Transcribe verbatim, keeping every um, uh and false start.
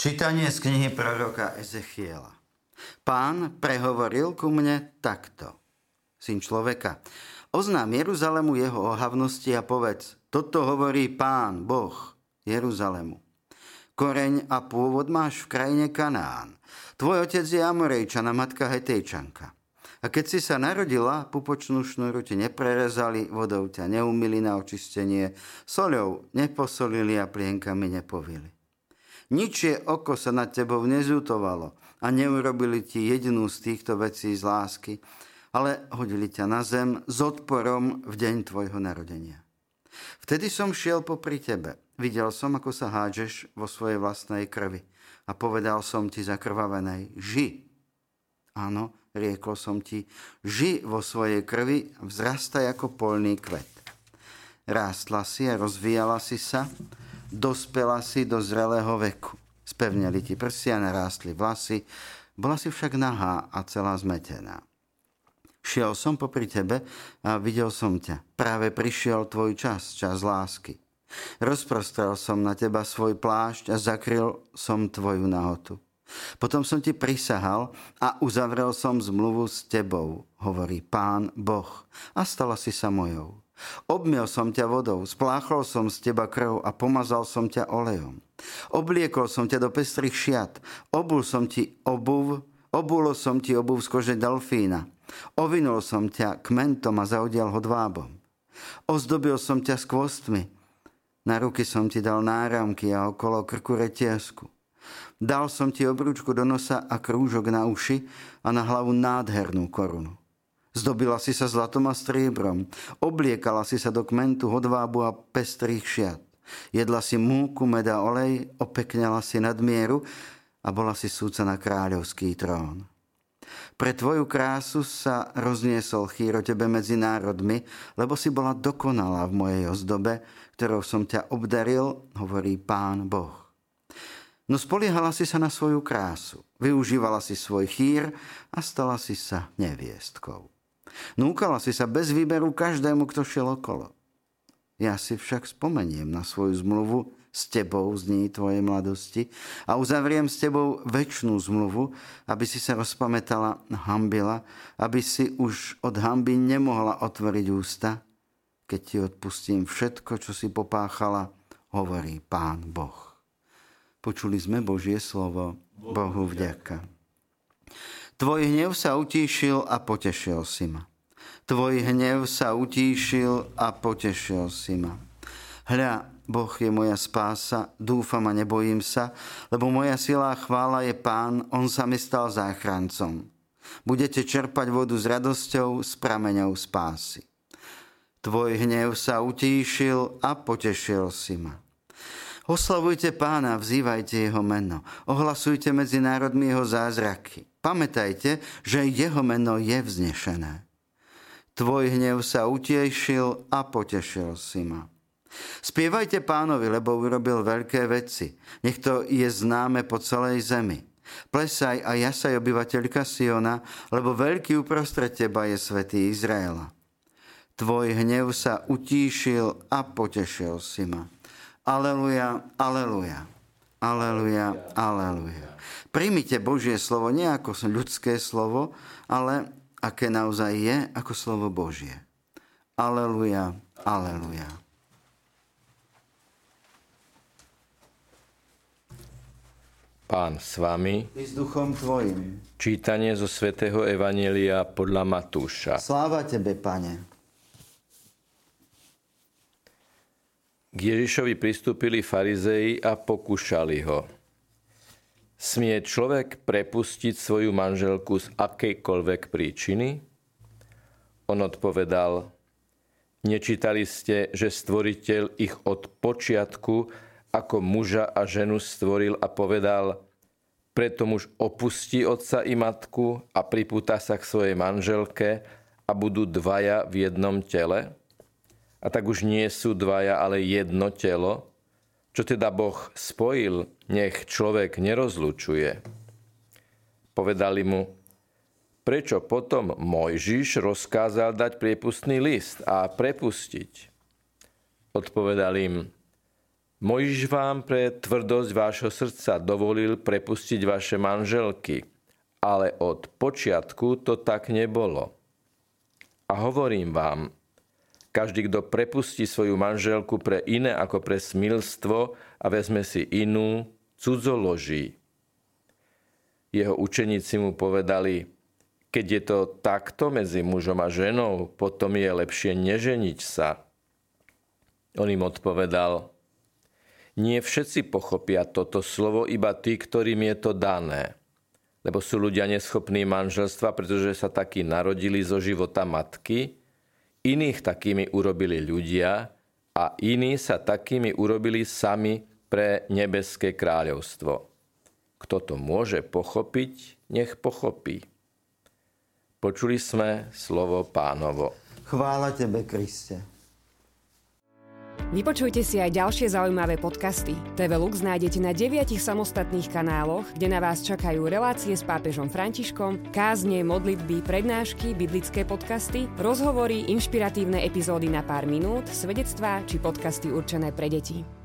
Čítanie z knihy proroka Ezechiela. Pán prehovoril ku mne takto. Syn človeka, oznám Jeruzalemu jeho ohavnosti a povedz, toto hovorí Pán, Boh Jeruzalemu. Koreň a pôvod máš v krajine Kanán. Tvoj otec je Amorejčan a matka Hetejčanka. A keď si sa narodila, pupočnú šnúru ti neprerezali, vodou ťa neumyli na očistenie, soľou neposolili a plienkami nepovili. Ničie oko sa nad tebou nezútovalo a neurobili ti jedinú z týchto vecí z lásky, ale hodili ťa na zem s odporom v deň tvojho narodenia. Vtedy som šiel popri tebe, videl som, ako sa hádžeš vo svojej vlastnej krvi a povedal som ti zakrvavenej, ži. Áno, riekol som ti, ži vo svojej krvi, vzrastaj ako poľný kvet. Rástla si a rozvíjala si sa, dospela si do zrelého veku. Spevneli ti prsia, narástli vlasy, bola si však nahá a celá zmetená. Šiel som popri tebe a videl som ťa. Práve prišiel tvoj čas, čas lásky. Rozprostrel som na teba svoj plášť a zakryl som tvoju nahotu. Potom som ti prisahal a uzavrel som zmluvu s tebou, hovorí Pán Boh, a stala si sa mojou. Obmyl som ťa vodou, spláchol som z teba krv a pomazal som ťa olejom. Obliekol som ťa do pestrých šiat, obul som ti obuv, obulo som ti obuv z kože delfína. Ovinul som ťa kmentom a zaodial ho dvábom. Ozdobil som ťa skvostmi, na ruky som ti dal náramky a okolo krku retiesku. Dal som ti obrúčku do nosa a krúžok na uši a na hlavu nádhernú korunu. Zdobila si sa zlatom a striebrom, obliekala si sa do kmentu, hodvábu a pestrých šiat. Jedla si múku, med a olej, opekňala si nadmieru a bola si súca na kráľovský trón. Pre tvoju krásu sa rozniesol chýr o tebe medzi národmi, lebo si bola dokonalá v mojej ozdobe, ktorou som ťa obdaril, hovorí Pán Boh. No spoliehala si sa na svoju krásu, využívala si svoj chýr a stala si sa neviestkou. Núkala si sa bez výberu každému, kto šiel okolo. Ja si však spomeniem na svoju zmluvu s tebou z dní tvojej mladosti a uzavriem s tebou večnú zmluvu, aby si sa rozpamätala, hanbila, aby si už od hanby nemohla otvoriť ústa, keď ti odpustím všetko, čo si popáchala, hovorí Pán Boh. Počuli sme Božie slovo, Bohu vďaka. Tvoj hnev sa utíšil a potešil si ma. Tvoj hnev sa utíšil a potešil si ma. Hľa, Boh je moja spása, dúfam a nebojím sa, lebo moja sila a chvála je Pán, on sa mi stal záchrancom. Budete čerpať vodu s radosťou, s prameňou spásy. Tvoj hnev sa utíšil a potešil si ma. Oslavujte Pána, vzývajte jeho meno. Ohlasujte medzi národmi jeho zázraky. Pamätajte, že jeho meno je vznešené. Tvoj hnev sa utiešil a potešil si ma. Spievajte Pánovi, lebo urobil veľké veci. Nech to je známe po celej zemi. Plesaj a jasaj, obyvateľka Siona, lebo veľký uprostred teba je svätý Izraela. Tvoj hnev sa utíšil a potešil si ma. Aleluja, aleluja, aleluja, aleluja. Príjmite Božie slovo nie ako ľudské slovo, ale aké naozaj je, ako slovo Božie. Aleluja, aleluja. Pán s vami. I s duchom tvojim. Čítanie zo svätého Evanjelia podľa Matúša. Sláva tebe, Pane. K Ježišovi pristúpili farizei a pokúšali ho. Smie človek prepustiť svoju manželku z akejkoľvek príčiny? On odpovedal, nečítali ste, že stvoriteľ ich od počiatku ako muža a ženu stvoril a povedal, preto muž opustí otca i matku a pripúta sa k svojej manželke a budú dvaja v jednom tele? A tak už nie sú dvaja, ale jedno telo, čo teda Boh spojil, nech človek nerozlučuje. Povedali mu, prečo potom Mojžiš rozkázal dať priepustný list a prepustiť? Odpovedal im, Mojžiš vám pre tvrdosť vášho srdca dovolil prepustiť vaše manželky, ale od počiatku to tak nebolo. A hovorím vám, každý, kto prepustí svoju manželku pre iné ako pre smilstvo a vezme si inú, cudzoloží. Jeho učeníci mu povedali, keď je to takto medzi mužom a ženou, potom je lepšie neženiť sa. On im odpovedal, nie všetci pochopia toto slovo, iba tí, ktorým je to dané. Lebo sú ľudia neschopní manželstva, pretože sa takí narodili zo života matky, iných takými urobili ľudia a iní sa takými urobili sami pre nebeské kráľovstvo. Kto to môže pochopiť, nech pochopí. Počuli sme slovo Pánovo. Chvála tebe, Kriste. Vypočujte si aj ďalšie zaujímavé podcasty. té vé Lux nájdete na deviatich samostatných kanáloch, kde na vás čakajú relácie s pápežom Františkom, kázne, modlitby, prednášky, biblické podcasty, rozhovory, inšpiratívne epizódy na pár minút, svedectvá či podcasty určené pre deti.